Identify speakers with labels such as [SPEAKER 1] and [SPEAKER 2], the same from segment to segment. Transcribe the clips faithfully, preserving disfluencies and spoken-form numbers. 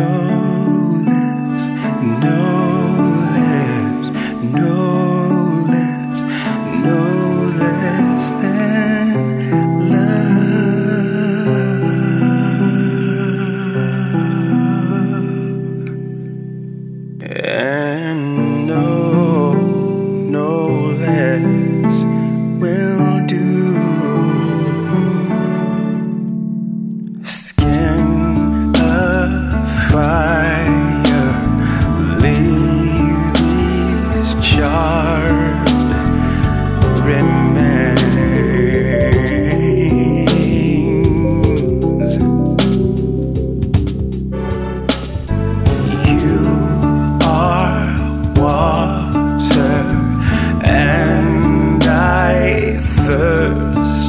[SPEAKER 1] no less, no less, no less, no less than love. And no, no less will do. Skin fire, leave these charred remains. You are water, and I thirst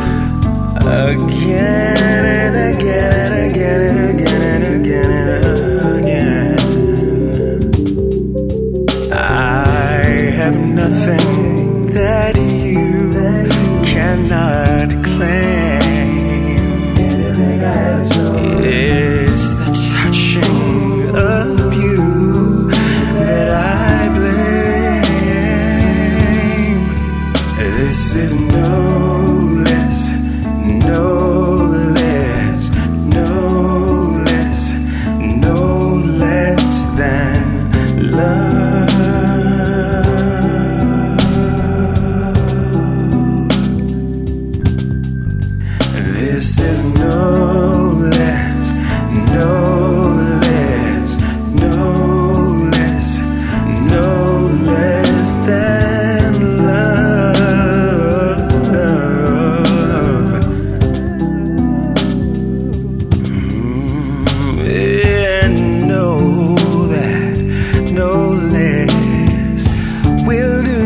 [SPEAKER 1] again and again and again and again and again and again. I have nothing that you cannot claim. It's the touching of you that I blame. This is no less, no less, no less, no less than love. This is no less, no less, no less, no less than love. Mm, and know that no less will do.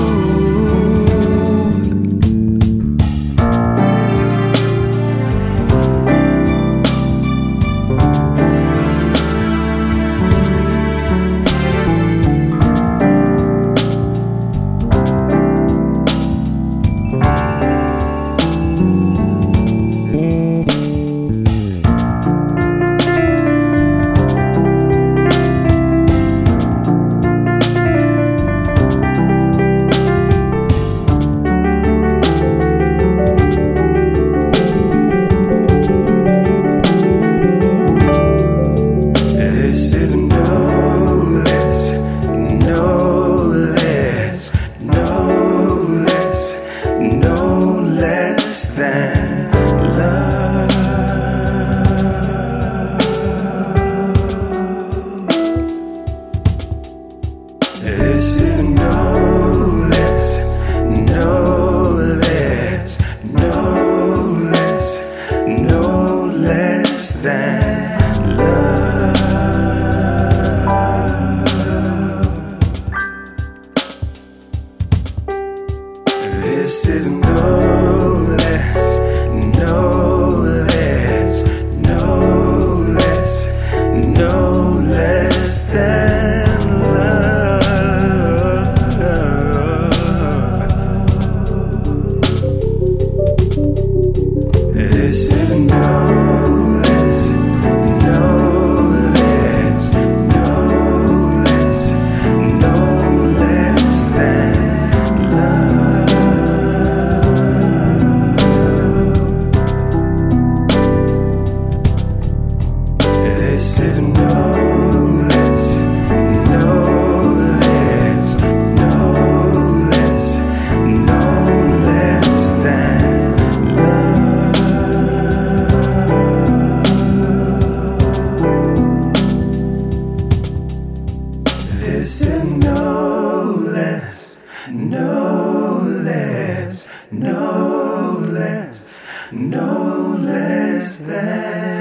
[SPEAKER 1] This is no less, no less, no less, no less than love. This is no less, no less, no less, no less than love. This is no less, no less, no less, no less than love. This is no less, no less, no less, no less than love. This is no less, no less, no less, no less than love. This is no less, no less, no less, no less than